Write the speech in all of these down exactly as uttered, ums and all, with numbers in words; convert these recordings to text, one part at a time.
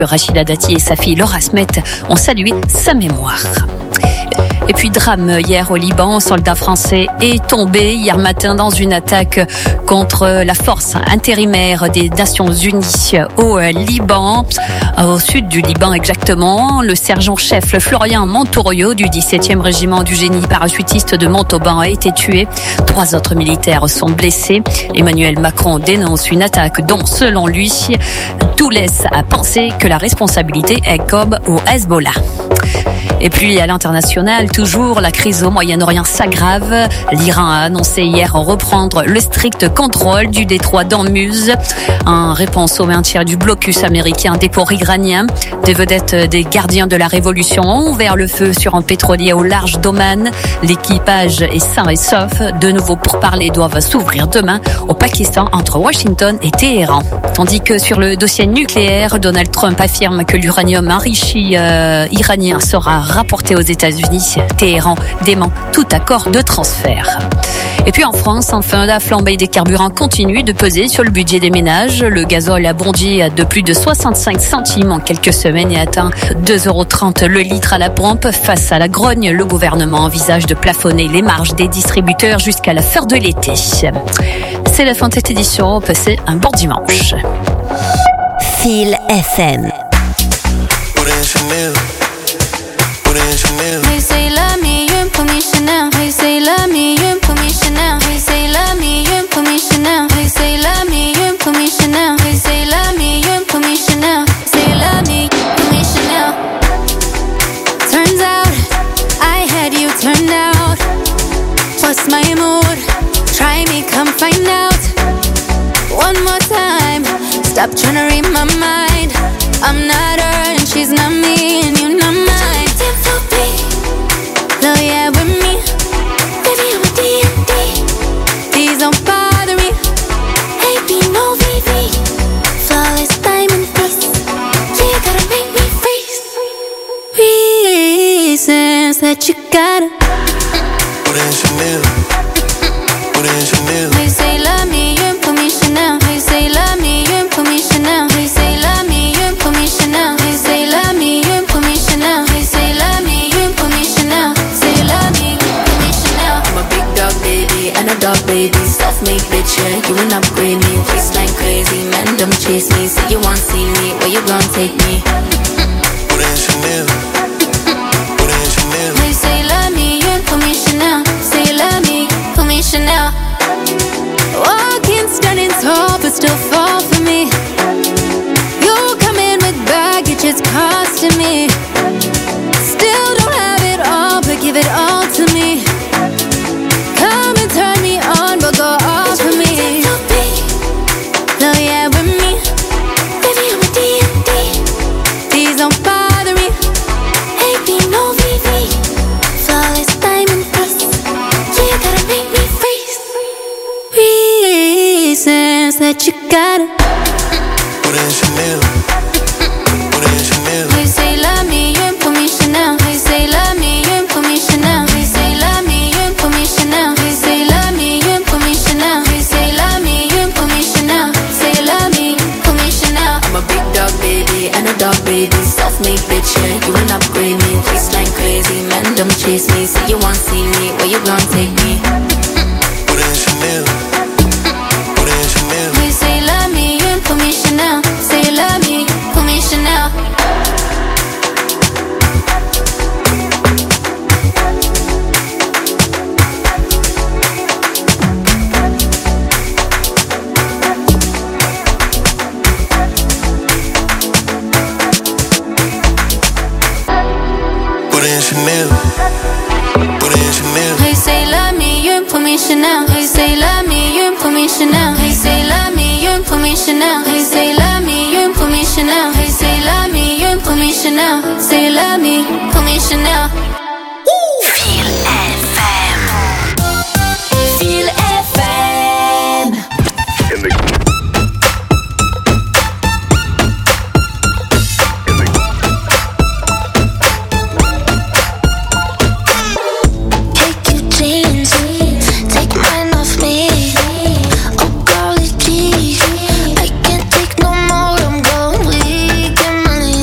Rachida Dati et sa fille Laura Smet ont salué sa mémoire. Et puis drame hier au Liban, un soldat français est tombé hier matin dans une attaque contre la force intérimaire des Nations Unies au Liban, au sud du Liban exactement. Le sergent-chef Florian Montorio du dix-septième régiment du génie parachutiste de Montauban a été tué. Trois autres militaires sont blessés. Emmanuel Macron dénonce une attaque dont, selon lui, tout laisse à penser que la responsabilité est comme au Hezbollah. Et puis à l'international, toujours, la crise au Moyen-Orient s'aggrave. L'Iran a annoncé hier reprendre le strict contrôle du détroit d'Ormuz. En réponse au maintien du blocus américain des ports iraniens, des vedettes des gardiens de la révolution ont ouvert le feu sur un pétrolier au large d'Oman. L'équipage est sain et sauf. De nouveaux pourparlers doivent s'ouvrir demain au Pakistan entre Washington et Téhéran. Tandis que sur le dossier nucléaire, Donald Trump affirme que l'uranium enrichi euh, iranien sera rapporté aux États-Unis. Téhéran dément tout accord de transfert. Et puis en France, enfin, la flambée des carburants continue de peser sur le budget des ménages. Le gazole a bondi de plus de soixante-cinq centimes en quelques semaines et atteint deux euros trente le litre à la pompe. Face à la grogne, le gouvernement envisage de plafonner les marges des distributeurs jusqu'à la fin de l'été. C'est la fin de cette édition. Passez un bon dimanche. Feel F M. Hey, say love me, you ain't put me Chanel. Hey, say love me, you ain't put me Chanel. Hey, say love me, you ain't put me Chanel. Hey, say love me, you ain't put me Chanel. Hey, say love me, you ain't put me Chanel. Say love me, put me Chanel. Turns out I had you turned out. What's my mood? Try me, come find out. One more time. Stop trying to read my mind. I'm not her and she's not me and you're not mine. No, yeah, with me, baby, I'm a D and D. Please don't bother me. Hey, be no V V. Flawless diamond piece. Yeah, you gotta make me freeze. Reasons that you gotta put in Chanel. Put in Chanel. They say love me, you ain't put me Chanel. They say love me, you ain't put me Chanel. They say love me, you ain't put me Chanel. They say love me, you ain't put me Chanel. They say love me, you ain't put me Chanel. And a dog baby, self-made bitch, yeah, you ain't upgrade me. Waistline crazy, man, don't chase me. Say you want see me, where you gon' take me? Put in Chanel. Put in Chanel. They say love me, you ain't put me Chanel. Say love me, put me Chanel. Walking, standing tall, but still fall for me. You come in with baggage, it's costing me. Still don't have it all, but give it all to me. Come and turn me on, but go off for me. No, yeah, with me, baby, I'm a D and D. Please don't bother me. Hey, be no V V. Flawless diamond piece. Yeah, you gotta make me freeze. Reasons that you gotta put in Chanel. Put in Chanel. They say love me, you ain't put me Chanel. They say love me, you ain't put me Chanel. They say love me, you ain't put me Chanel. They say love me, you ain't put me Chanel. They say love me, you ain't put me Chanel. Say love me, put me Chanel. I'm a big dog baby and a dog baby, self-made bitch, yeah, you ain't upgrade me. Waistline crazy, man, don't chase me. Say you want see me, where you gon' take me? Put in Chanel. Put in Chanel. They say love me, you ain't put me Chanel. Say love me, put me Chanel. Put in Chanel. Put in Chanel. Hey, say love me, you ain't put me Chanel. Hey, say love me, you ain't put me Chanel. Hey, say love me, you ain't put me Chanel. Hey, say love me, you ain't put me Chanel. Hey, say love me, you ain't put me Chanel. Say love me, put me Chanel. Feel F M. Feel F M. In the Girl, please, I can't take no more. I'm going weak.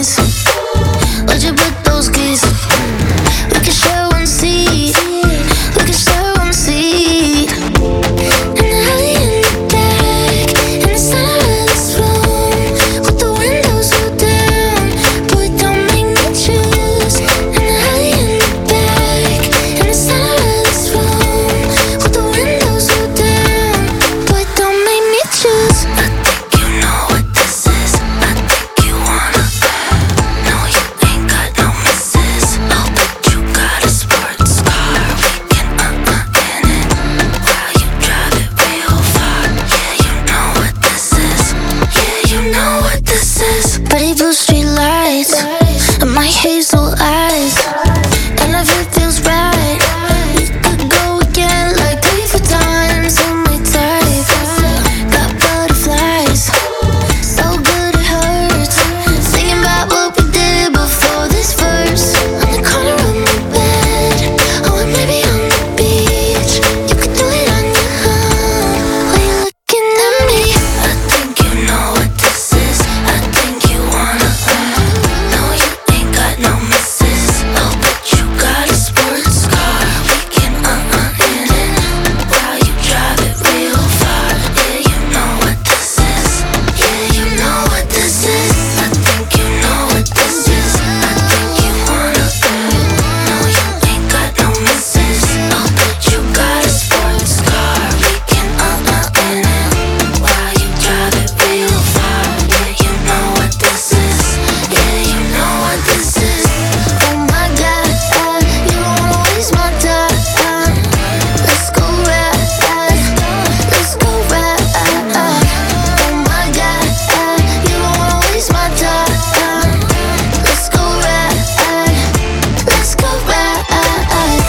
lights and my hazel eyes, and if it feels right, we could go again like three, four times. On my type, got butterflies, so good it hurts. Thinking about what we did before this verse. On the corner of my bed, or maybe on the beach. You could do it on your own while you're looking at me. I think you know what this is. I think you wanna. No, you ain't got no misses. Oh, but you got a sports car. We can uh-uh in it while you drive it real far. Yeah, you know what this is. Yeah, you know what this is. I think you know what this is. I think you wanna. No, you ain't got no misses. Oh, but you got a sports car. We can uh-uh in it while you drive it real far. Yeah, you know what this is. Yeah, you know what this is. Oh my God, you don't wanna waste my time. Let's go ride, let's go ride. Oh my God, you don't wanna waste my time. Let's go ride, let's go ride. I think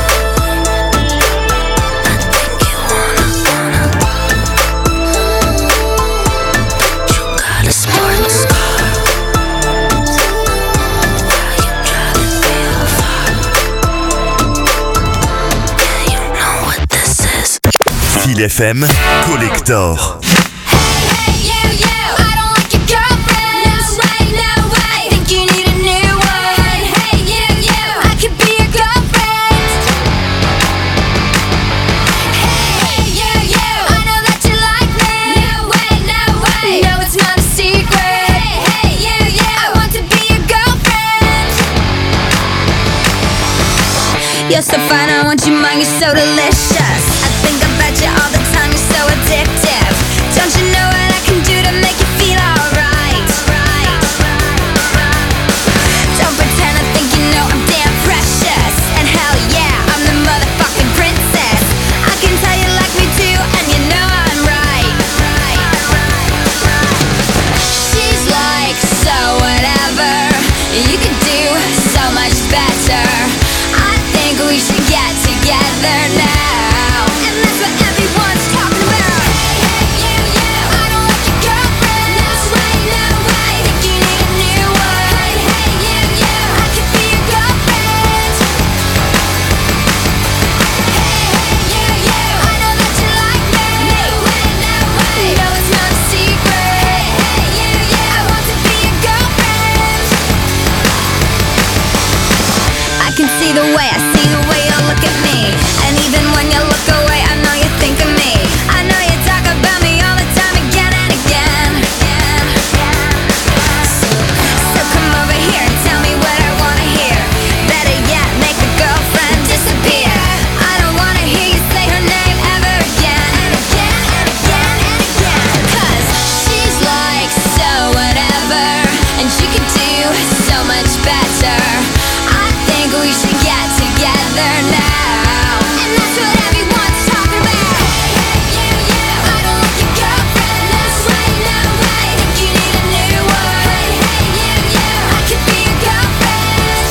you wanna, wanna. You got a sports car. While you drive it real far. Yeah, you know what this is. Feel F M Collector. Hey, you, you, I don't like your girlfriend. No way, no way. Think you need a new one. Hey, you, you, I could be your girlfriend. Hey, you, you, I know that you like me. No way, no way. No, it's not a secret. Hey, you, you, I want to be your girlfriend. You're so fine, I want you mine, you're so delicious. I think about you all the time, you're so addictive. Don't you know what I can do to make you feel alright? Don't pretend I think you know I'm damn precious. And hell yeah, I'm the motherfucking princess. I can tell you like me too, and you know I'm right. She's like, so whatever. You could do so much better. I think we should get together now. And that's what everyone's talking about. Hey, hey, you, you, I don't like your girlfriend. No way, no way. Think you need a new one. Hey, hey, you, you, I could be your girlfriend. Hey, hey, you, you, I know that you like me. No way, no way. No, it's not a secret. Hey, hey, you, you, I want to be your girlfriend. I can see the way, I see the way you look at me. And even when you look away, I know you think of me. I know you talk about me all the time, again and again. So, so come over here and tell me what I wanna hear. Better yet, make a girlfriend disappear. I don't wanna hear you say her name ever again. And again, and again, and again. 'Cause she's like, so whatever. And she could do so much better. I think we should get together now. And that's what everyone's talking about. Hey, hey, you, you, I don't like your girlfriend. No way, no way. Think you need a new one. Hey, hey, you, you, I could be your girlfriend.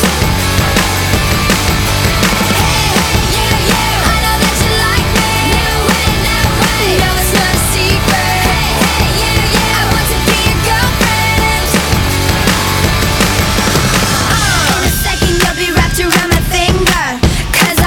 Hey, hey, you, you, I know that you like me. No way, no way. No, it's not a secret. Hey, hey, you, you, I want to be your girlfriend. In a second you'll be wrapped around my finger. 'Cause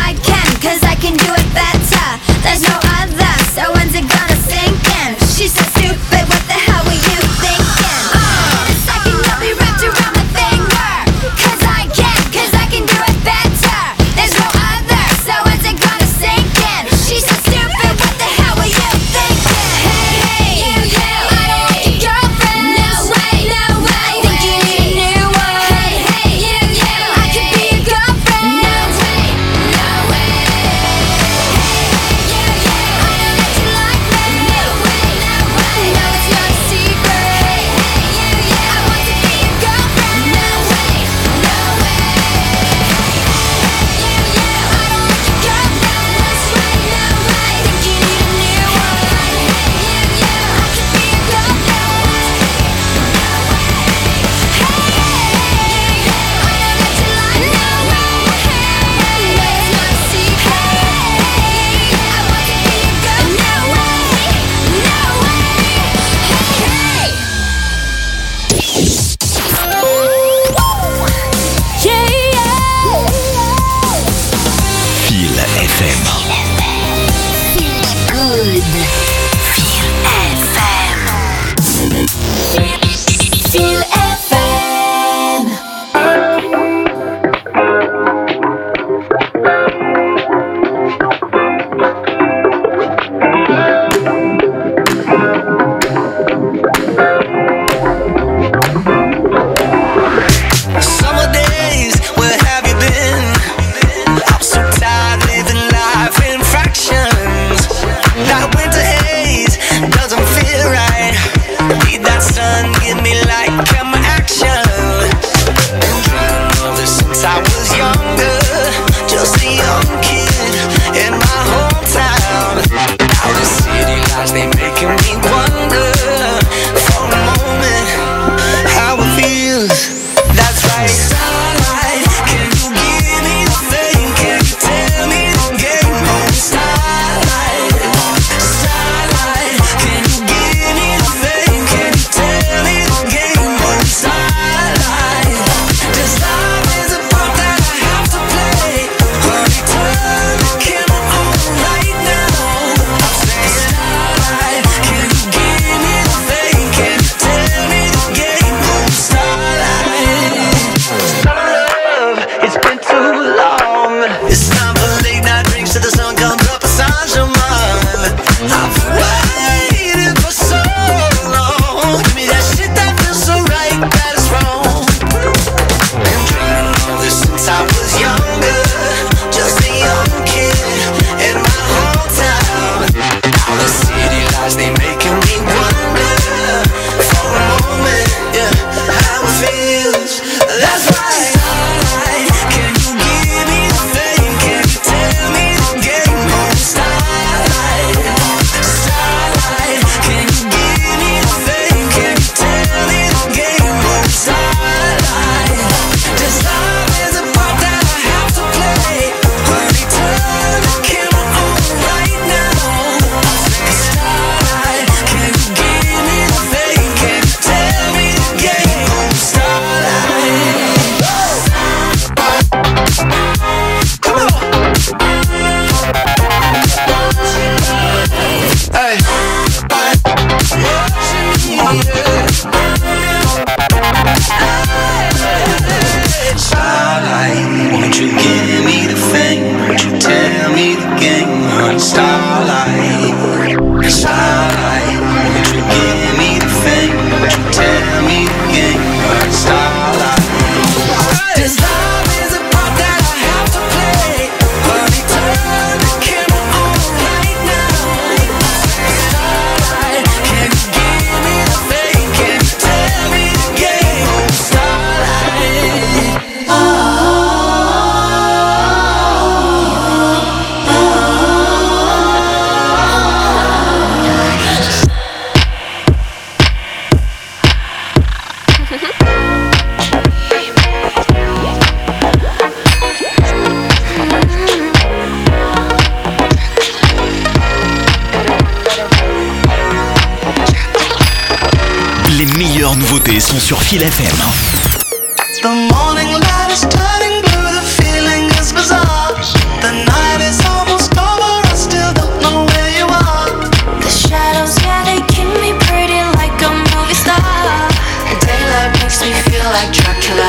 Nouveautés sont sur Feel F M. The morning light is turning blue, the feeling is bizarre. The night is almost over, I still don't know where you are. The shadows, yeah, they keep me pretty like a movie star. And daylight makes me feel like Dracula.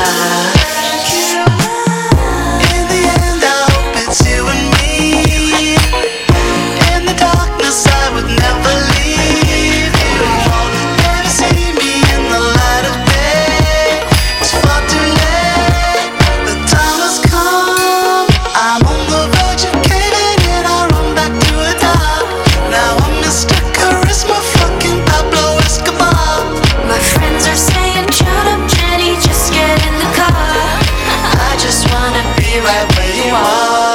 In the end, I hope it's you and me. In the darkness, I would never leave you. Never see me in the light of day. It's far too late. The time has come. I'm on the verge of caving in. I run back to the dark. Now I'm Mister Charisma, fucking Pablo Escobar. My friends are saying, shut up, Jenny, just get in the car. I just wanna be right where you are.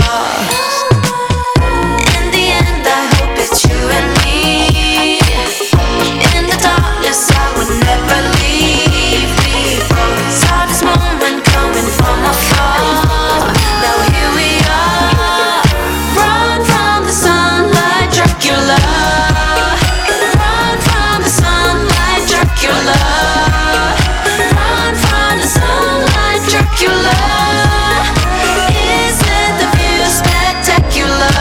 In the end, I hope it's you and me. In the darkness, I would never leave. We both saw this moment coming from afar. Now here we are. Run from the sunlight, Dracula. Run from the sunlight, Dracula. Run from the sunlight, Dracula. Isn't the view spectacular?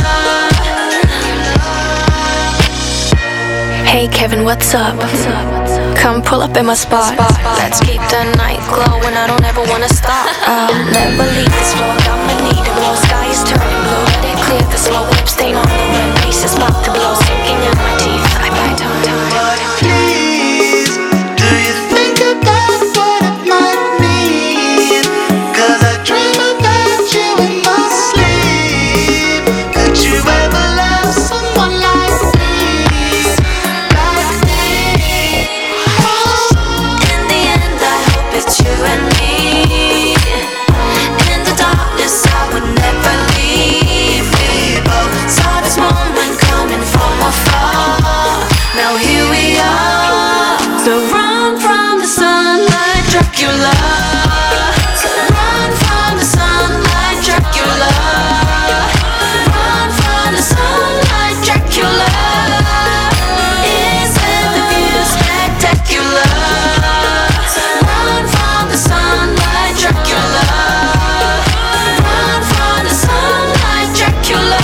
Hey Kevin, what's up? Come pull up in my spot. Let's keep the night glowing, I don't ever wanna stop. I'll never leave this floor, got my need to blow. Sky is turning blue, let it clear the slow lip stain on the rim. Pieces about to blow, sinking in my teeth. I bite on time. Please, do you think about what it might mean? 'Cause I dream about you in my sleep. Could you ever love someone like me? Like me? In the end, I hope it's you and me. In the darkness, I would never leave. We both saw this moment coming from afar. Now here we are. So run from the sunlight, Dracula. Run from the sunlight, Dracula. Run from the sunlight, Dracula. Isn't the view spectacular? Run from the sunlight, Dracula. Run from the sunlight, Dracula.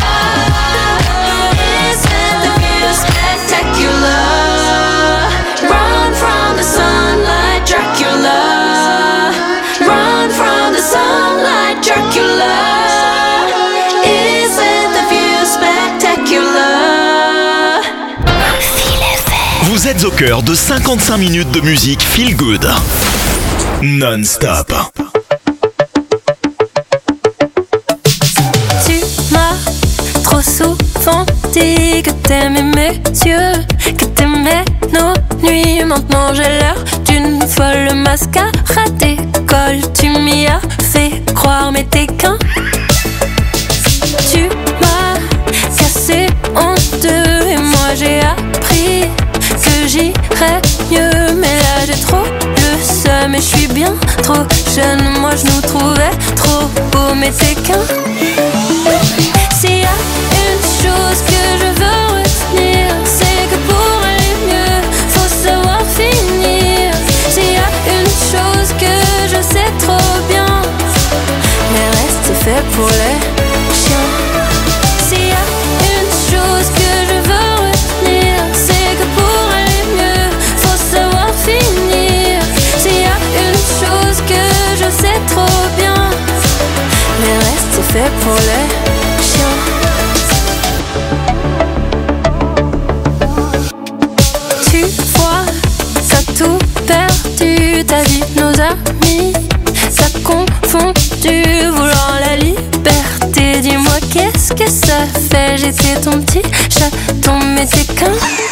Isn't the view spectacular? Run from the sunlight, Dracula. Run from the sunlight, Dracula. Isn't the view spectacular? Vous êtes au cœur de cinquante-cinq minutes de musique feel good. Non-stop. Tu m'as trop souvent dit que t'aimais mes yeux, que t'aimais nos nuits. Maintenant j'ai l'air d'une folle mascarade d'école. Tu mais t'es qu'un. Tu m'as cassé en deux et moi j'ai appris que j'irais mieux. Mais là j'ai trop le seum et je suis bien trop jeune. Moi je nous trouvais trop beaux, mais t'es qu'un. S'il y a une chose que je veux retenir, c'est que pour aller mieux, faut savoir finir. S'il y a une chose que je sais trop bien, le reste c'est fait pour les chiens. S'il y a une chose que je veux retenir, c'est que pour aller mieux, faut savoir finir. S'il y a une chose que je sais trop bien, le reste c'est fait pour les chiens. Tu vois, t'as tout perdu, ta vie, nos amis, t'as confondu, vouloir la liberté. Dis-moi qu'est-ce que ça fait, j'étais ton petit chaton, mais t'es qu'un.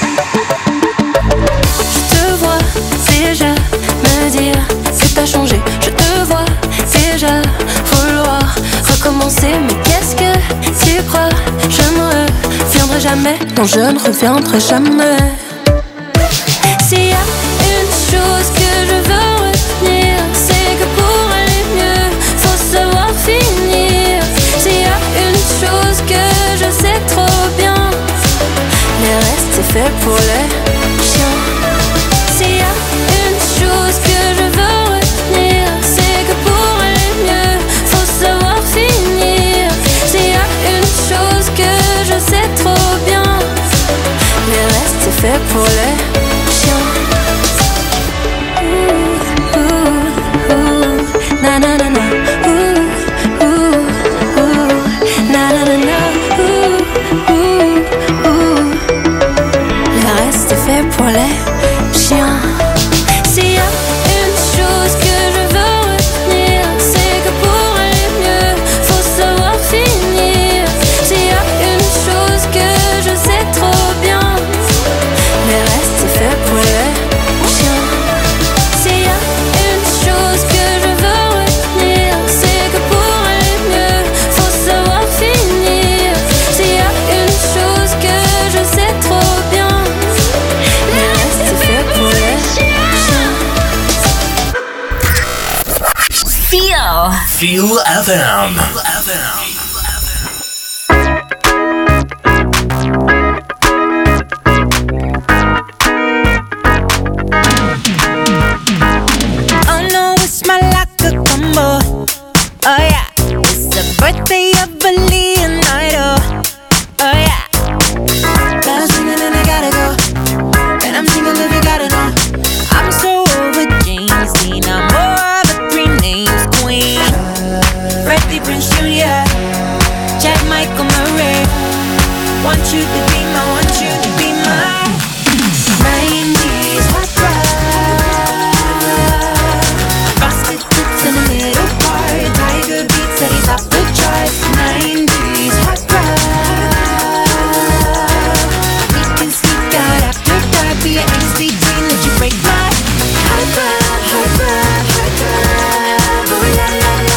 Je te vois déjà me dire que t'as changé, je te vois déjà vouloir recommencer. Mais qu'est-ce que tu crois, je ne reviendrai jamais, non je ne reviendrai jamais. S'il y a une chose que je veux retenir, c'est que pour aller mieux, faut savoir finir. S'il y a une chose que je sais trop bien, le reste c'est fait pour les chiens. S'il y a une chose que je veux retenir, c'est que pour aller mieux, faut savoir finir. S'il y a une chose que je sais trop bien, le reste c'est fait pour les chiens. Ooh, ooh, ooh, na na na na. Ooh, ooh, ooh, na na na na. Ooh, ooh, ooh. Le reste c'est fait pour les chiens. S'il y a une chose que je veux retenir, c'est que pour aller mieux, faut savoir finir. S'il y a une chose que je sais trop bien, le reste c'est fait pour les chiens. S'il y a une chose que je veux retenir, c'est que pour aller mieux, faut savoir finir. S'il y a une chose que je sais trop bien, le reste c'est fait pour les chiens. Feel. Feel F M. Oh no, it's my like a combo. Oh yeah, it's the birthday of a Leonardo. Oh yeah, I'm singing and I gotta go, and I'm singing if you gotta know. I'm so over James Dean, I'm more of a three names queen. Freddie Prinze Junior, Chad Michael Murray. Want you to be my, want you to be my nineties hot rod. Prostitutes in the middle part, Tiger Beats that he's off the charts. nineties hot rod. We can sneak out after dark, be an angsty teen, let you break my heart rod, heart rod, heart rod. Ooh la la la.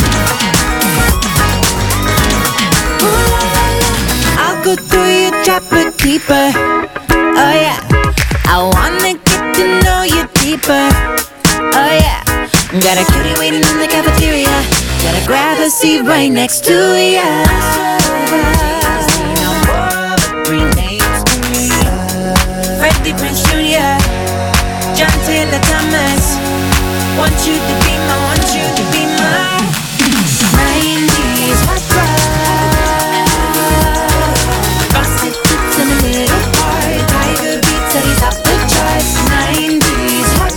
Ooh la la la. I'll go through your trapper keeper. Oh yeah, I wanna get to know you deeper. Oh yeah, got a cutie waiting in the cafeteria. Gotta grab a seat right next to ya. Freddie Prinze Junior, John Taylor Thomas. Want you to be my, want you to be my nineties hot rod. Prostitutes in the middle part, Tiger Beats that he's off the charts. nineties hot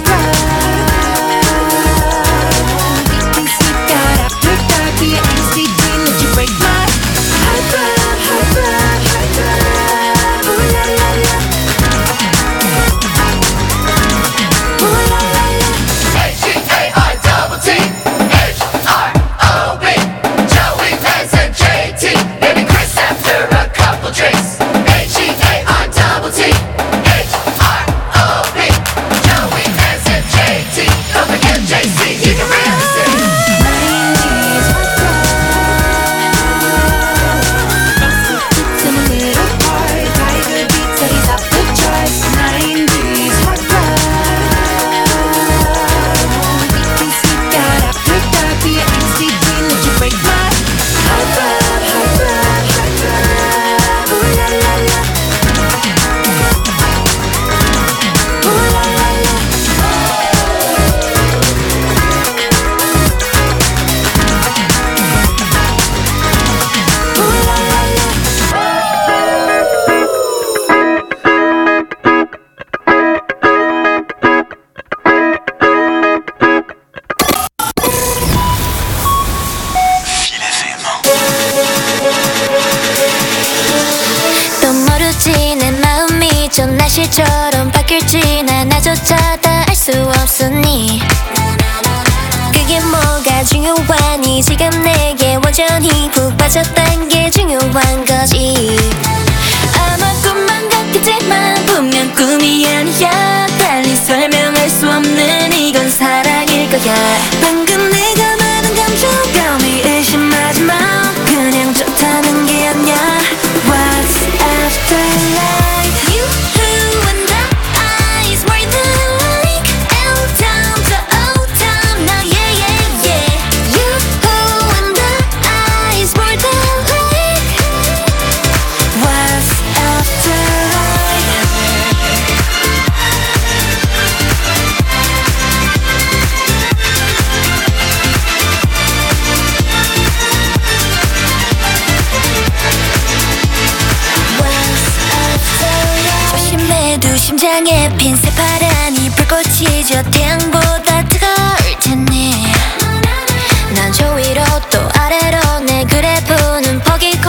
rod. We can sneak out after dark, be an angsty teen, let you break my heart rod, heart rod, heart rod. Ooh la la la. Ooh la la la. H E A I 현실처럼 바뀔지 난 나조차 다 알 수 없으니 그게 뭐가 중요하니 지금 내게 완전히 푹 빠졌단 게 중요한 거지 아마 꿈만 같겠지만 분명 꿈이 아니야 달리 설명할 수 없는 이건 사랑일 거야 방금 내가 말한 감정감이 의심하지 마 그냥 좋다는 게 아니야 What's after life You who and I is more than like L-town to O-town now yeah yeah yeah You who and I is more than like What's after life 조심해도 심장에 핀 새파란이 불꽃이 저 태양보다 뜨거울 테니 난 저 위로 또 아래로 내 그래프는 포기고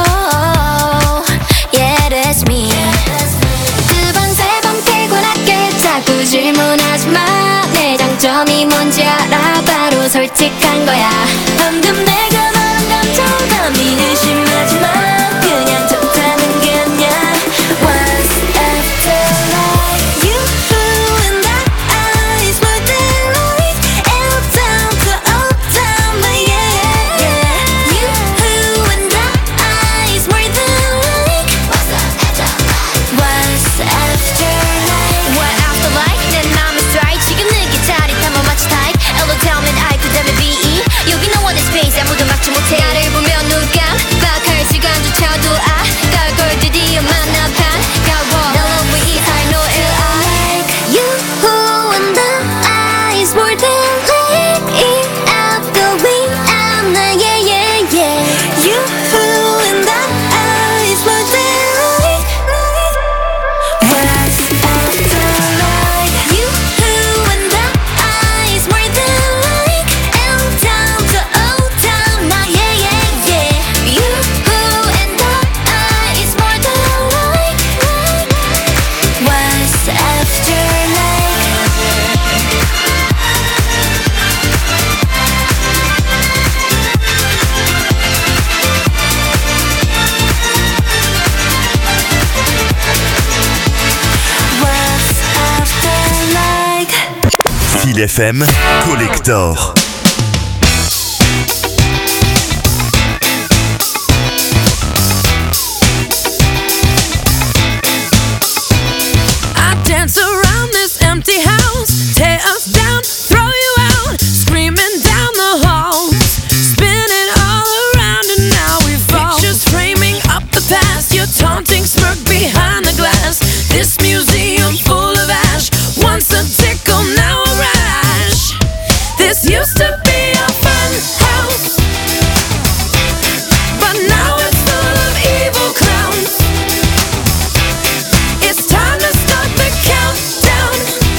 Yeah that's me 두 번 세 번 피곤하게 자꾸 질문하지 마 내 장점이 뭔지 알아 바로 솔직한 거야 방금 내가 말한 감정감이 의심하지 마 그냥 좋다는 게 아니야 What's after life You who and I is more than like L-town to O-town but yeah yeah You who and I is more than like What's after life What's after life What after life 내 맘은 strike 지금 느낀 짜릿함은 마치 type L-town and I 그 다음에 B-E 여기 no one in space 아무도 막지 못해 나를 보면 눈 깜빡할 시간조차도 아까울 걸 드디어 만나 반가워 널 너무 이상해 no like You who and I is more than like it out the way I'm not yeah yeah yeah You who and I is more than like What's after life You who and I is more than like L-town to O-town now yeah yeah yeah You who and I is more than like What's after life What's after life Fil F M Collector. I dance around this empty house, tear us down, throw you out, screaming down the halls, spinning all around and now we fall. Pictures framing up the past, your taunting smirk behind the glass. This museum full of ash, once a tickle, now a rash. This used to be a fun house, but now it's full of evil clowns. It's time to start the countdown.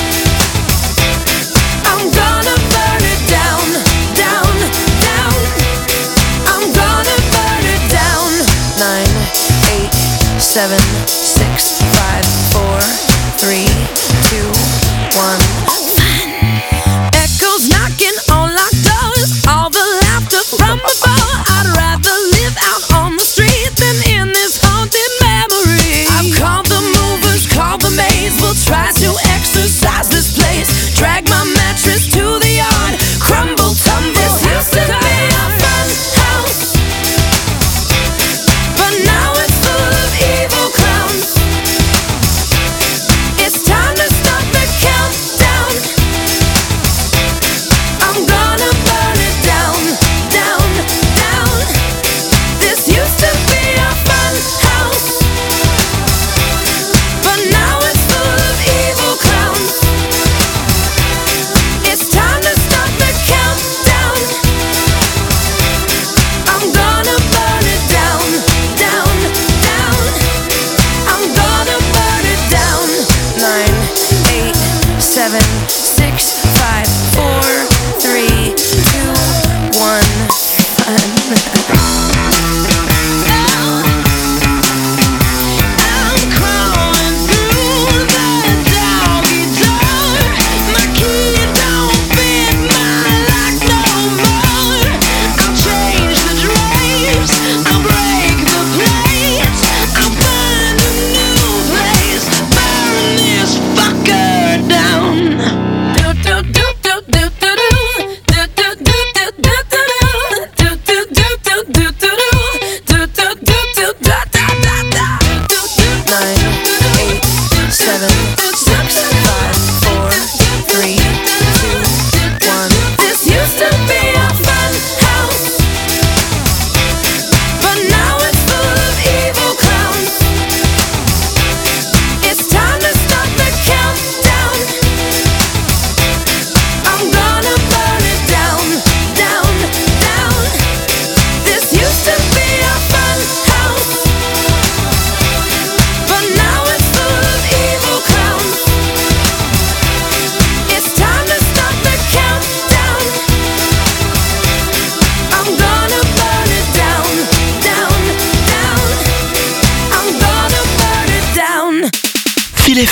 I'm gonna burn it down, down, down. I'm gonna burn it down. Nine, eight, seven, six, five, four, three, two, one. Echoes knocking on locked doors, all the laughter from before. I'd rather live out on the street than in this haunted memory. I've called the movers, called the maids. We'll try to exercise this place. Drag my mattress to the yard, crumble, tumble. This used to be a fun house, but now it's full of evil clowns.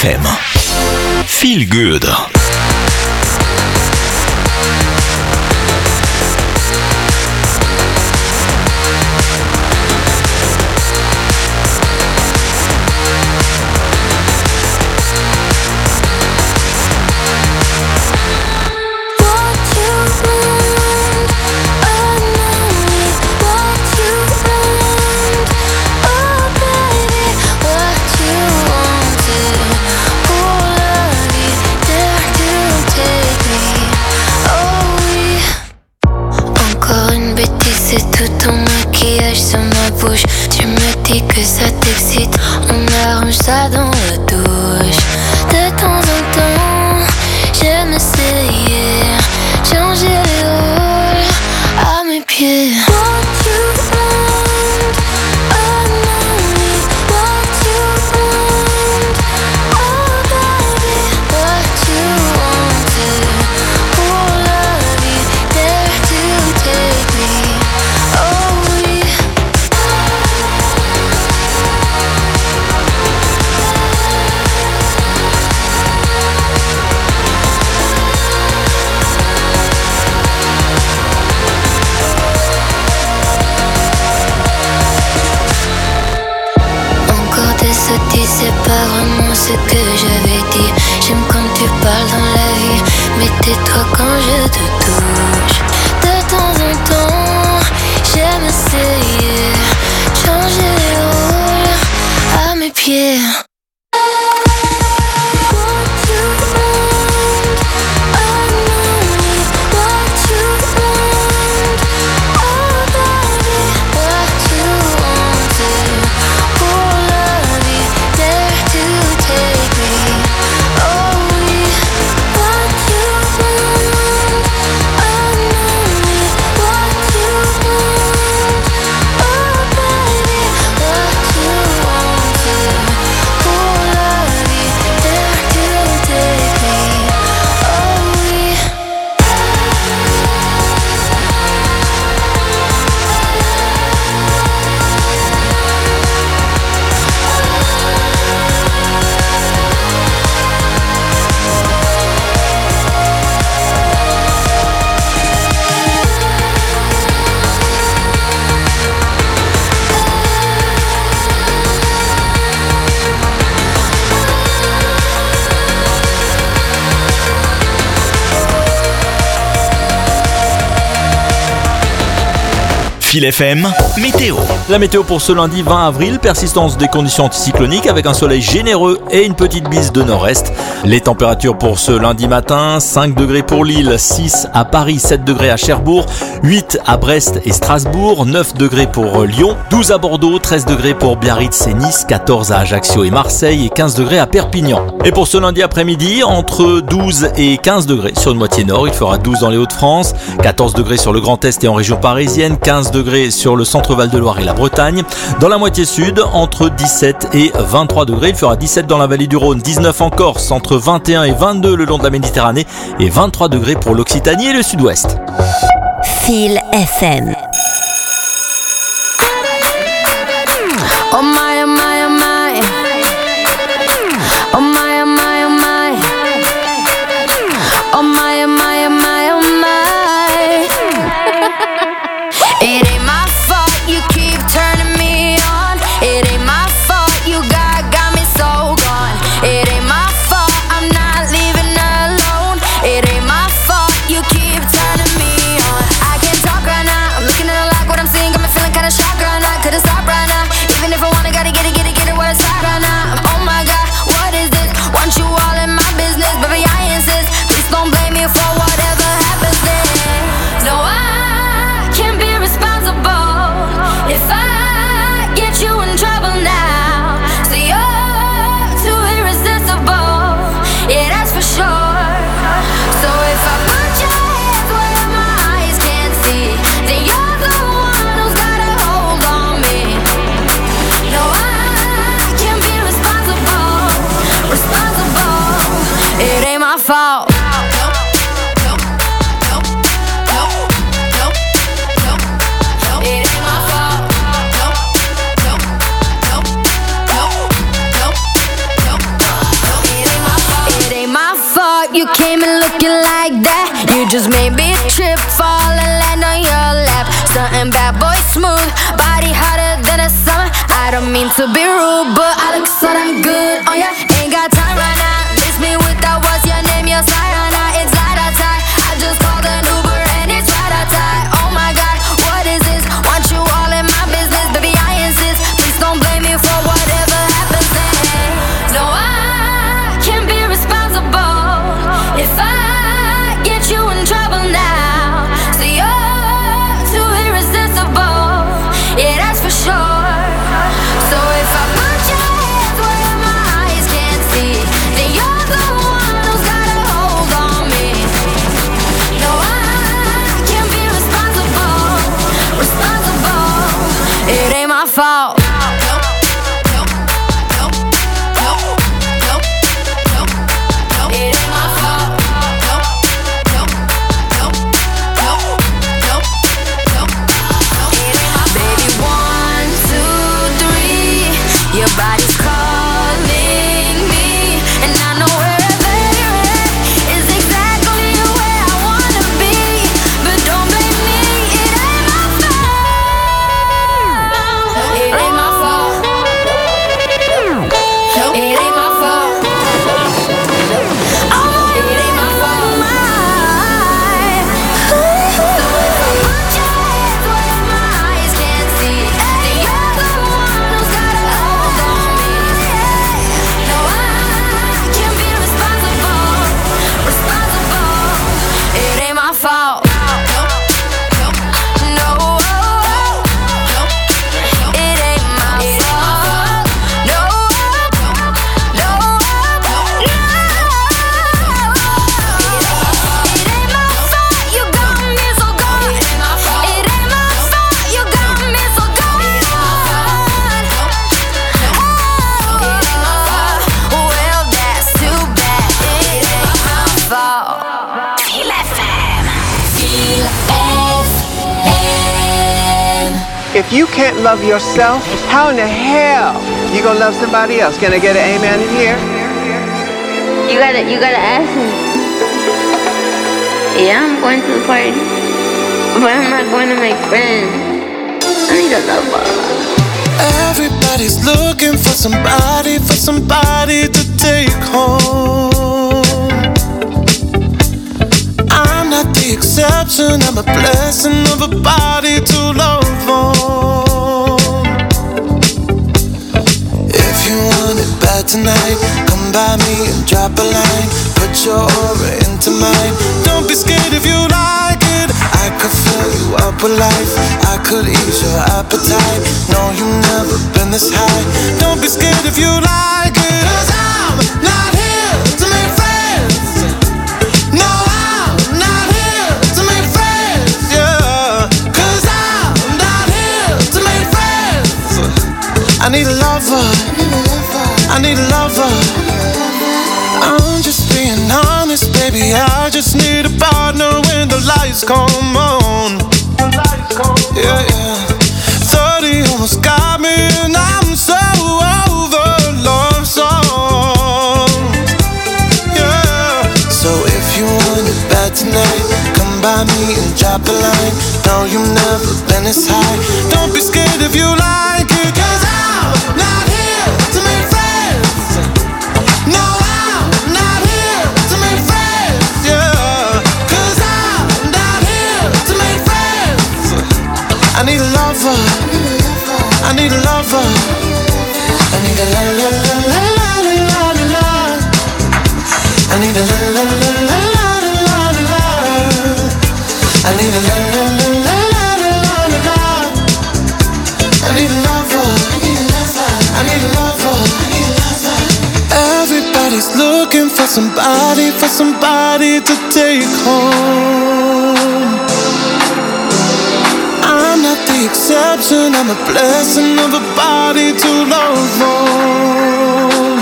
F M. Feel Good. Que ça t'excite, on arrange ça dans la douche. De temps en temps, j'aime essayer changer les rôles à mes pieds. What you want, oh mommy, what you want, oh baby, what you wanted, pour la vie, dare to take me, oh oui. C'est pas vraiment ce que j'avais dit. J'aime quand tu parles dans la vie, mais tais-toi quand je te touche. De temps en temps, j'aime essayer changer les rôles à mes pieds. Feel F M, météo. La météo pour ce lundi vingt avril, persistance des conditions anticycloniques avec un soleil généreux et une petite bise de nord-est. Les températures pour ce lundi matin, cinq degrés pour Lille, six à Paris, sept degrés à Cherbourg, huit à Brest et Strasbourg, neuf degrés pour Lyon, douze à Bordeaux, treize degrés pour Biarritz et Nice, quatorze à Ajaccio et Marseille et quinze degrés à Perpignan. Et pour ce lundi après-midi, entre douze et quinze degrés sur une moitié nord, il fera douze dans les Hauts-de-France, quatorze degrés sur le Grand Est et en région parisienne, quinze degrés sur le centre Val-de-Loire et la Bretagne. Dans la moitié sud, entre dix-sept et vingt-trois degrés. Il fera dix-sept dans la vallée du Rhône, dix-neuf en Corse, entre vingt et un et vingt-deux le long de la Méditerranée et vingt-trois degrés pour l'Occitanie et le sud-ouest. Feel F M. Oh my, oh my, oh my. Oh my, oh my, oh my. Oh my, oh my, oh my, oh my. It ain't my fault you keep turning me on. It ain't my fault you got, got me so gone. It ain't my fault I'm not leaving alone. It ain't my fault you keep turning me on. I can't talk right now, I'm looking at just made me trip, fall and land on your lap. Something bad boy smooth, body hotter than a summer. I don't mean to be rude, but I look so damn good on ya. Ain't got time right now. Miss me with that, what's your name? Your Sayana, it's light outside. I just called an Uber and it's right outside. Oh my God, what is this? Want you all in my business, baby, I insist. Please don't blame me for whatever happens then. No, I can't be responsible if I get you in trouble now. So you're too irresistible, yeah, that's for sure. So if I put your hands where my eyes can't see, then you're the one who's got a hold on me. No, I can't be responsible, responsible. It ain't my fault. Your body's calling me, and I know wherever you're at is exactly where I wanna be. But don't blame me, it ain't my fault. It ain't my fault. It ain't my fault. Oh, it ain't my fault. So if I put your hands where my eyes can't see, then you're the one who's got a hold on me. No, I can't be responsible, responsible. It ain't my fault. No, it ain't my fault. No, no, no. It ain't my fault you got me so gone. It ain't my fault you got me so gone. Well, that's too bad. It ain't my fault. Feel F M. Feel F M. If you can't love yourself, how in the hell you gonna love somebody else? Can I get an amen in here? You gotta, you gotta ask him. Yeah, I'm going to the party, but I'm not going to make friends. I need a lover. Everybody's looking for somebody, for somebody to take home. I'm not the exception, I'm a blessing of a body to love on. If you want it bad tonight, come by me and drop a line. Put your aura into mine. Don't be scared if you like it. I could fill you up with life, I could ease your appetite. No, you've never been this high. Don't be scared if you like it. Cause I'm not here to make friends. No, I'm not here to make friends, yeah. Cause I'm not here to make friends. I need a lover, I need a lover. I'm just being honest, baby, I just need a partner when the lights come on. Yeah, yeah. Thirty almost got me and I'm so over love songs. Yeah. So if you want it bad tonight, come by me and drop a line. No, you've never been this high. Don't be scared if you like it. Cause I'm not here to make friends. No, I'm not here to make friends, yeah. Cause I'm not here to make friends. I need a lover, I need a lover. I need a la la la la la la la la. I need a la la la la la la la la. I need a la la la la la la la. I need a lover, I need a lover. Everybody's looking for somebody, for somebody to take home. I'm not the exception, I'm a blessing of a body to love on.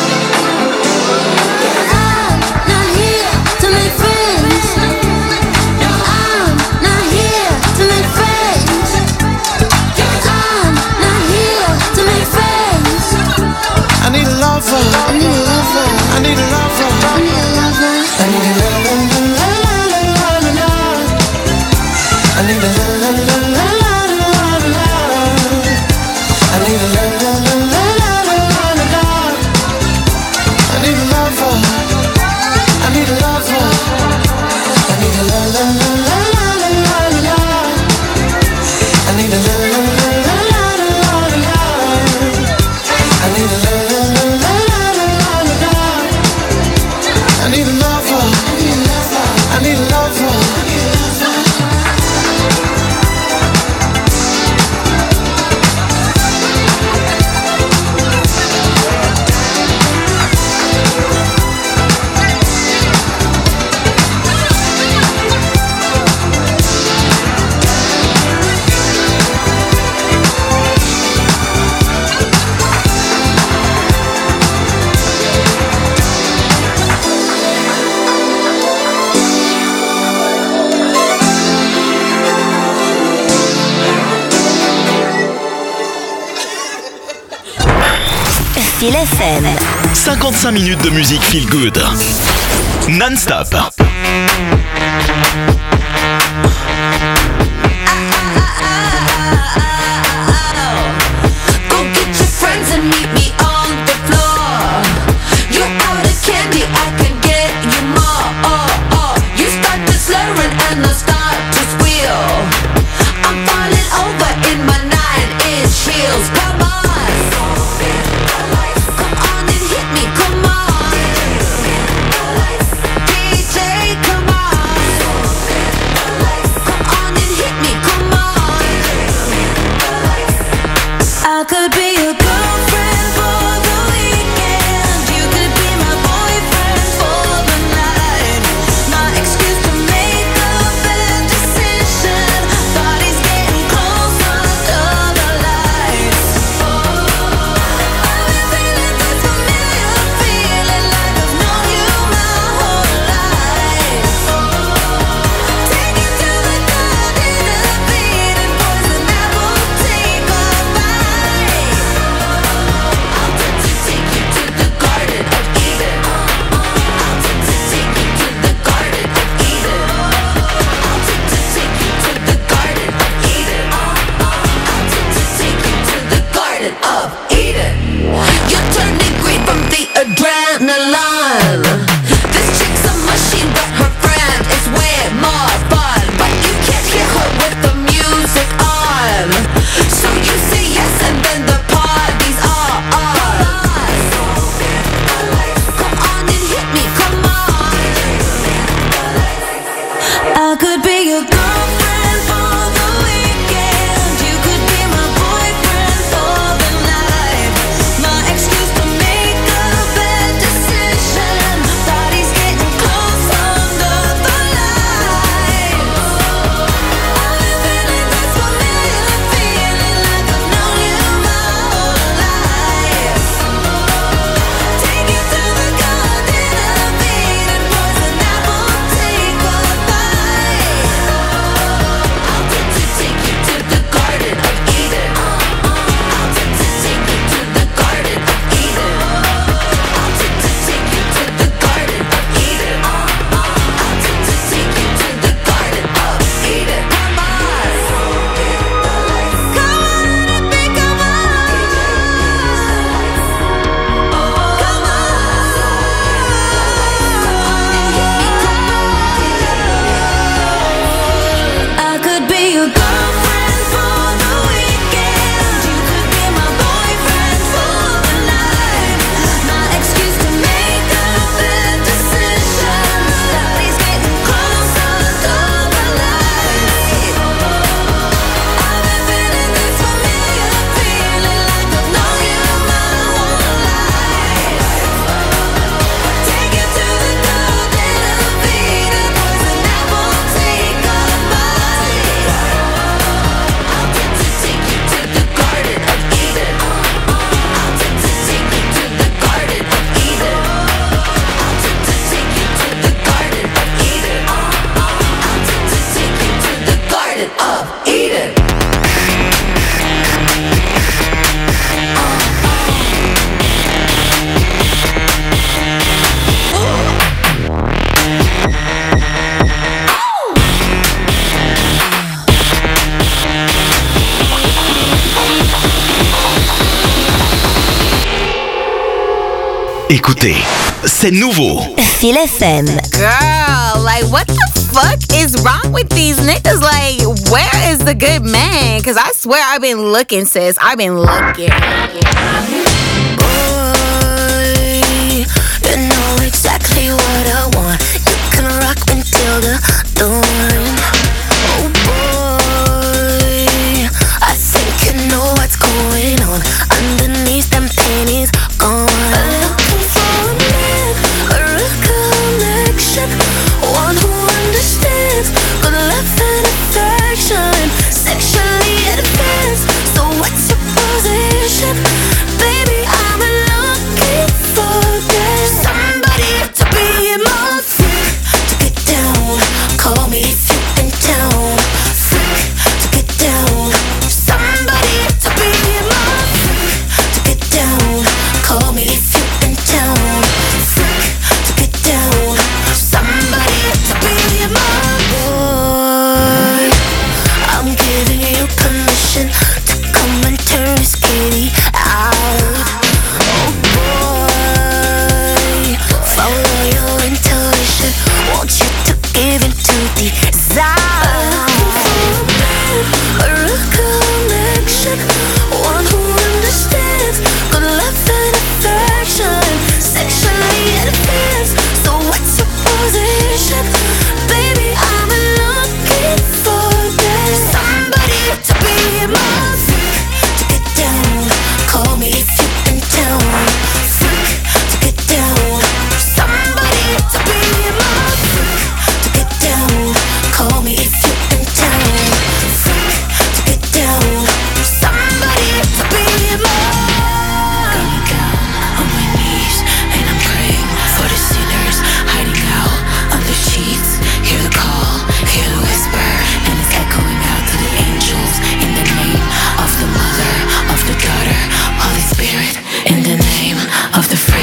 I'm not here to make friends. No, I'm not here to make friends. I'm not here to make friends. I need a lover, I need a lover. I need a lover. I need a lover. I need a la la la la la la la. need a la la la la la la la. I need a la la la la la la la la. I need a lover. I need a lover. I need a la la la la la la la la. I need a la la la la la la la la. I need a la la la la la la la la. I need a lover. I need a lover. Feel F M. cinquante-cinq minutes de musique feel good. Non-stop. Go get your friends and meet me on the floor. You're out of candy, I can get you more. Oh, oh. You start to slurring and I start to squeal. I'm falling over in my nine-inch heels. Come on. Come on and hit me, come on. D J, come on. Come on and Écoutez, c'est nouveau. Feel F M. Girl, like, what the fuck is wrong with these niggas? Like, where is the good man? Because I swear I've been looking, sis. I've been looking. Boy, you know exactly what I want. You can rock until the dawn. Oh boy, I think you know what's going on. Underneath them panties gone. Looking for a man, a real connection, one who understands good love and affection, sexually advanced. So what's your position, baby? I'm looking for that. Somebody to be my freak, to get down. Call me if you're in town. Freak, to get down. Somebody to be my freak, to get down. Call me if you're in town. Freak, to get down. Somebody to be my boy. I'm giving you permission to come and turn this kitty out. Oh boy, follow your intuition. Want you to give into desire. A real connection, one who understands good love and affection, sexually advanced. So what's your position, baby? I'm looking for that. Somebody to be my freak, to get down. Call me if you're in town. Freak, to get down. Somebody to be my freak, to get down. Call me if you're in town. Freak, to get down. Somebody to be my. Going down on my knees and I'm praying for the sinners hiding out under sheets. Hear the call, hear the whisper, and it's echoing out to the angels. In the name of the Mother, of the Daughter, Holy Spirit. In the name of the freak.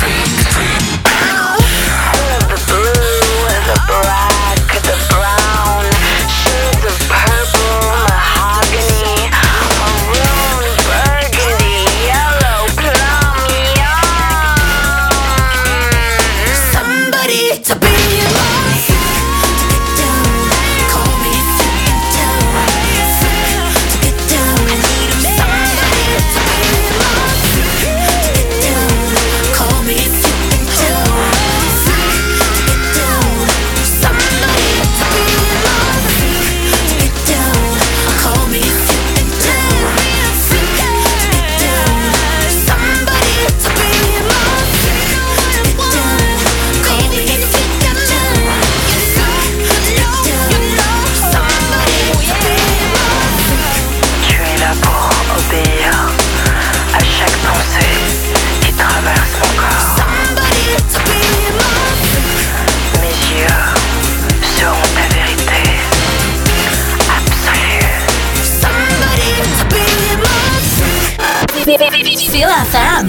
The blue, the black, the brown, shades of purple, mahogany, maroon, burgundy, yellow, plum, yum. Somebody to be my freak, to get down. Call me if you're in town. Freak, to get down. Somebody to be my freak, to get down. Call me if you're in town. Freak, to get down. Somebody to be my freak, to get down. Call me if you're in town. Freak, to get down. Somebody to be my freak, to get down. Call me if you're in town. Freak, to get down. Somebody to be my freak. Tu es là pour obéir à chaque pensée qui traverse mon corps. Somebody to be my freak. Mes yeux seront ta vérité absolue. Somebody to be my freak. Feel F M.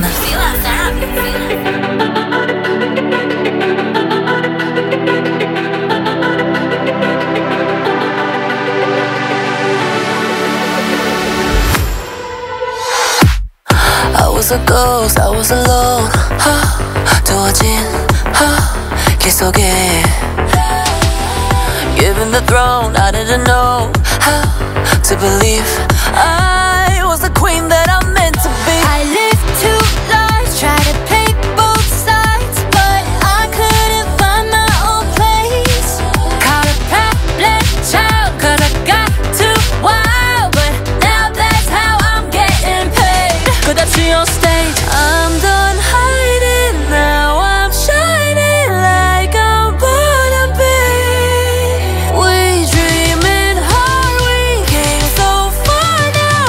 I was a ghost, I was alone. 두어진 길 속에 Given the throne, I didn't know how to believe I was the queen that I'm meant to be. I lived two lives, tried to play both sides, but I couldn't find my own place. Caught a problem child, cause I got too wild, but now that's how I'm getting paid. 끝없이 on stage, I'm done hiding, now I'm shining like I'm born to be. We dreaming hard, we came so far now.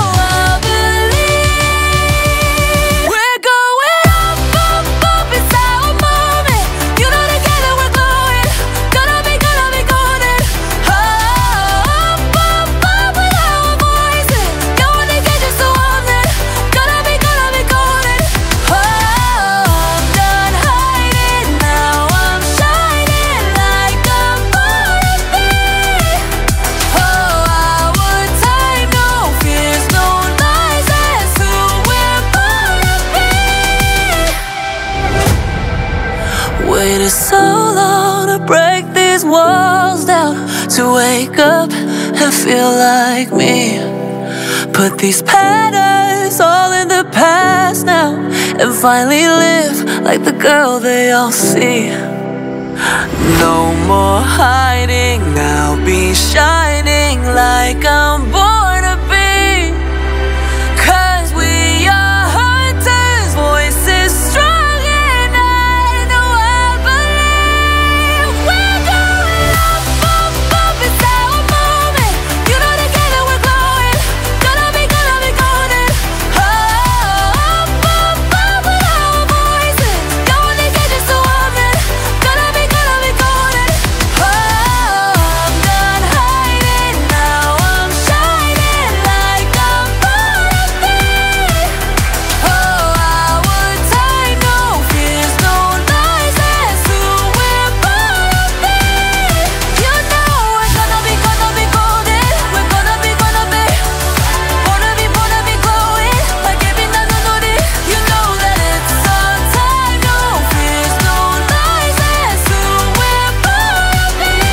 waited so long to break these walls down, to wake up and feel like me. Put these patterns all in the past now, and finally live like the girl they all see. No more hiding, I'll be shining like I'm born to be. Cause we are hunters, voices strong, and I know I believe we're going up, up, up, it's our moment. You know together we're glowing, gonna be, gonna be golden. Oh, up, up, up with our voices, going to get just a woman, gonna be, gonna be golden. Oh, I'm done hiding, now I'm shining like I'm born to be. Oh, I would take no fears, no lies, that's who we're born to be. You know we're gonna be, gonna be golden, we're gonna be, gonna be, born to be, born to be glowing, like every night I know it. You know that it's our time, no fears, no lies, that's who we're born to be.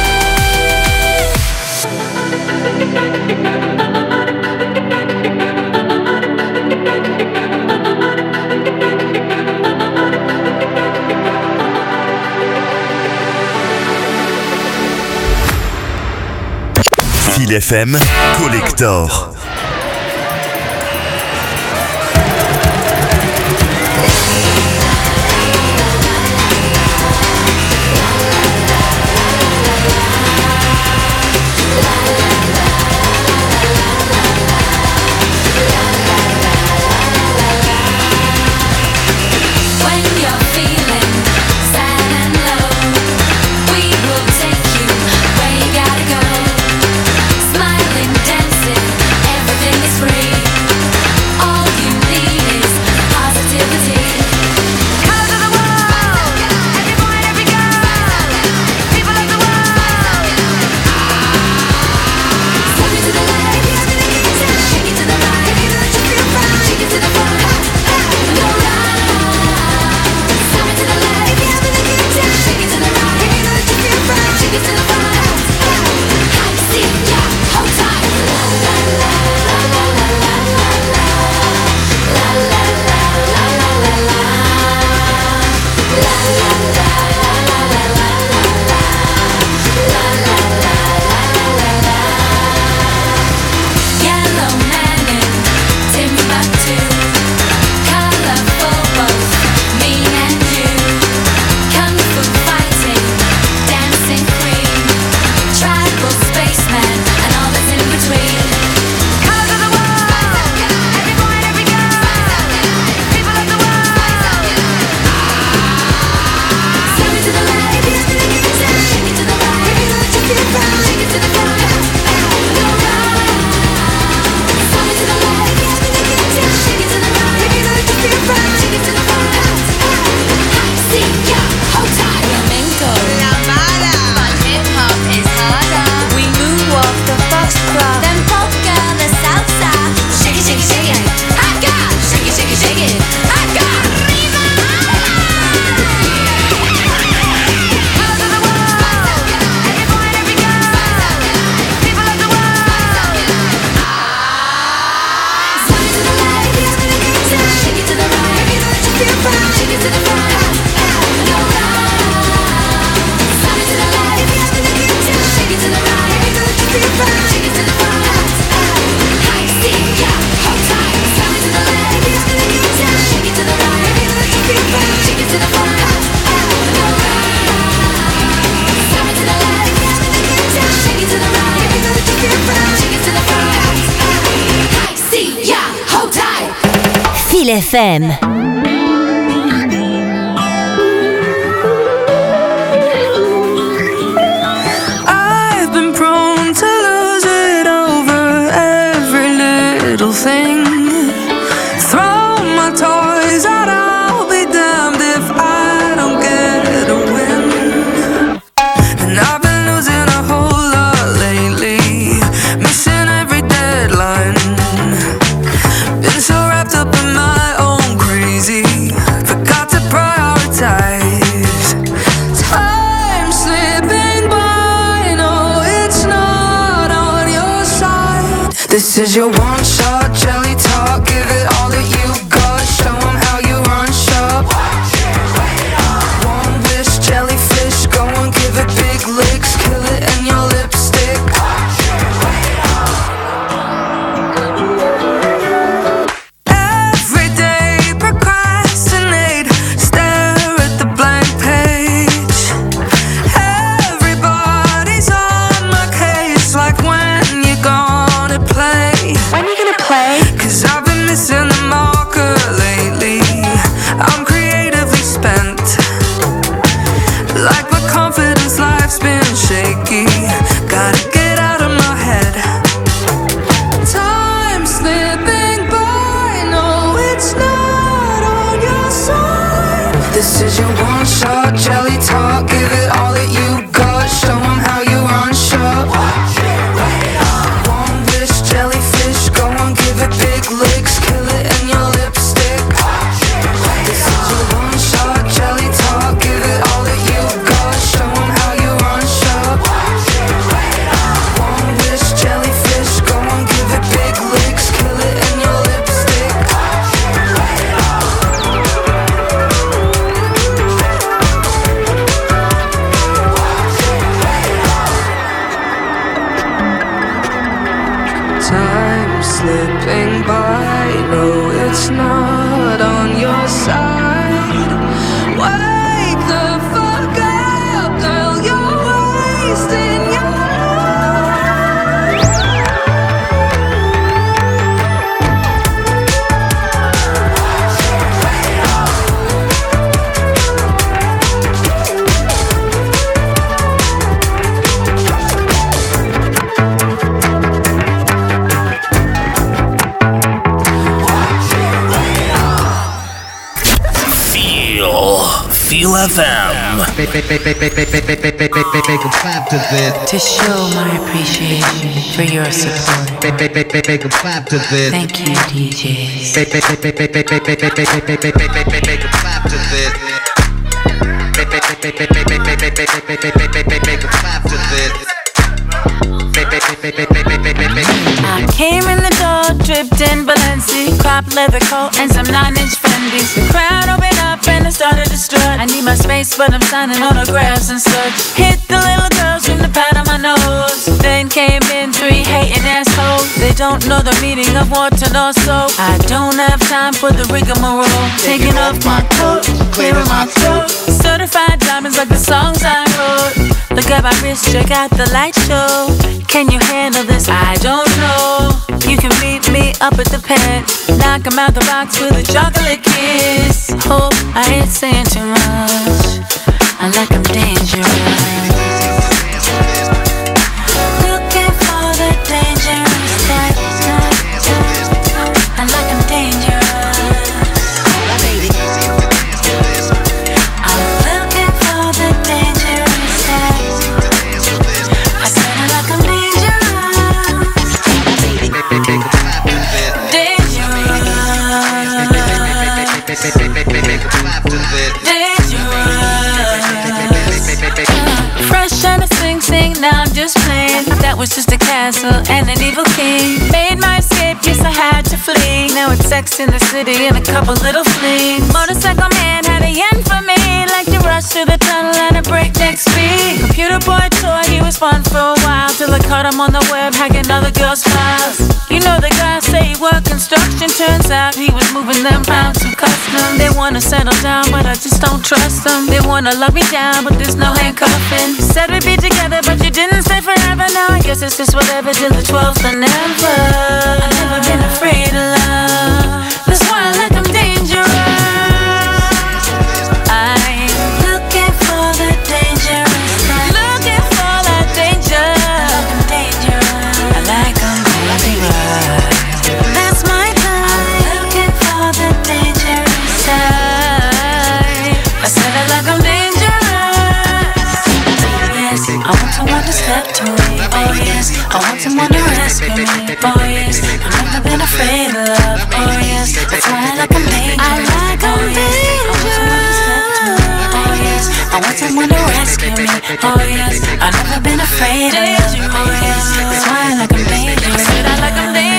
Fil F M Collector. When you're feeling sad and low, we will take you where you gotta go. Smiling, dancing, everything is free. All you need is positivity. Colors of the world, every boy and every girl, people of the world. Step into the light, shake it to the right, shake it to the front, go round. Step into the light, shake it to the right, shake it to the front. I see ya, hold tight. La la la la la la la la la la la la la la la la la la la la Yellow man in Timbuktu, colorful both me and you. Kung fu fighting, dancing queen, tribal spaceman, and all that's in between. Colors of the world, every boy and every girl, people of the world. Step into the light, shake it to the right, shake it to the front, go round. Step into the light, shake it to the right, shake it to the front. I see ya, hold tight. Flamenco, lambada, but hip hop is harder. We moonwalk the foxtrot, then polka the salsa. Shake it, shake it, shake it. I got shake it, shake it, shake it. I got Riva. Colors of the world, every boy and every girl, people of the world. Step into the light, shake it to the right, shake it to the front, go round. Step into the light, shake it to the right, shake it to the front. I see ya, hold tight. Step into the light, shake it to the right, shake it to the front, go round. Step into the light, shake it to the right, shake it to the front. I see ya, hold tight. Fil F M. I've been prone to lose it over every little thing. Throw my toys out, I'll be damned if I don't get a win. And I've been losing a whole lot lately, missing every deadline. Been so wrapped up in my own crazy, forgot to prioritize. This is your one-shot jelly talk. Give it all that you got. Show 'em how you run shop. One wish jellyfish. Go on, give it big licks. Kill it in your lipstick. Every day procrastinate. Stare at the blank page. Everybody's on my case. Like when you gonna play? When you gonna play? Cause I've been missing the marker lately. I'm creatively spent. Like my confidence, life's been shaky. Gotta get out of my head. Time slipping by. No, it's not on your side. This is your one shot jelly talk. Give it all that you got. Show 'em how you run shop. One wish jellyfish. Go on, give it big licks. Kill it in your lipstick. This is your one shot jelly talk. Give it all that you got. Show 'em how you run shop. One wish jellyfish. Go on, give it big licks. Kill it in your lipstick. Time slipping by. No, it's not on your side. Wake the fuck up, girl. You're wasting your Feel, Feel F M. To show my appreciation for your support. Thank you, D Js. I came in the door, dripped in Balenci, crop leather coat and some nine-inch Fendi's. The crowd opened up and I started to strut. I need my space, but I'm signing autographs and such. Hit the little girls from the pat on my nose. Then came in three hating assholes. They don't know the meaning of water nor soap. I don't have time for the rigmarole. Taking off my coat, clearing my throat. Certified diamonds like the songs I wrote. Look at my wrist, check out the light show. Can you handle this? I don't know. You can meet me up at the pad. Knock 'em out the box with a chocolate kiss. Hope I ain't saying too much. I like 'em dangerous. Looking for the dangerous type. I like 'em dangerous. I'm looking for the dangerous type. I said I like 'em dangerous. Fresh and a sing sing, now I'm just playing. That was just a castle and an evil king. Made my escape, yes I had to flee. Now it's Sex in the City and a couple little flings. Motorcycle man had a yen for me. Like to rush through the tunnel at a breakneck speed. Computer boy toy, he was fun for a while. Till I caught him on the web hacking other girls' files. You know the guy say he worked construction. Turns out he was moving them pounds to custom. They wanna settle down but I just don't trust them. They wanna lock me down but there's no handcuffing. Said we'd be together but you didn't stay forever. Now I guess it's just whatever till the twelfth and never. I've never been afraid of love. That's why I like 'em dangerous. I'm looking for the dangerous type. Looking for that danger. I like 'em dangerous. I like 'em dangerous. That's my type. I'm looking for the dangerous type. I said I like 'em dangerous. Yes, I want someone to step to me. Oh yes, I want someone to rescue me. Oh yes, I've never been afraid of love. Oh yes, that's why I like 'em dangerous. I like 'em dangerous. Oh yes, I want someone to rescue me. Oh yes, I've never been afraid of love. Oh yes, that's why I like 'em dangerous. I said I like 'em dangerous.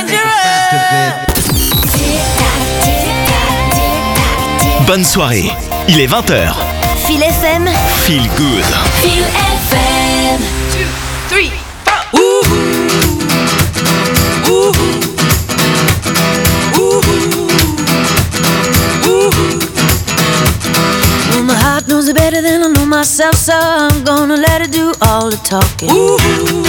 bonne soirée. Il est vingt heures. Feel F M. Feel good. Feel F M. Two, three, four. Ooh. Ooh. Ooh. Ooh. Well, my heart knows it better than I know myself, so I'm gonna let it do all the talking. Ooh.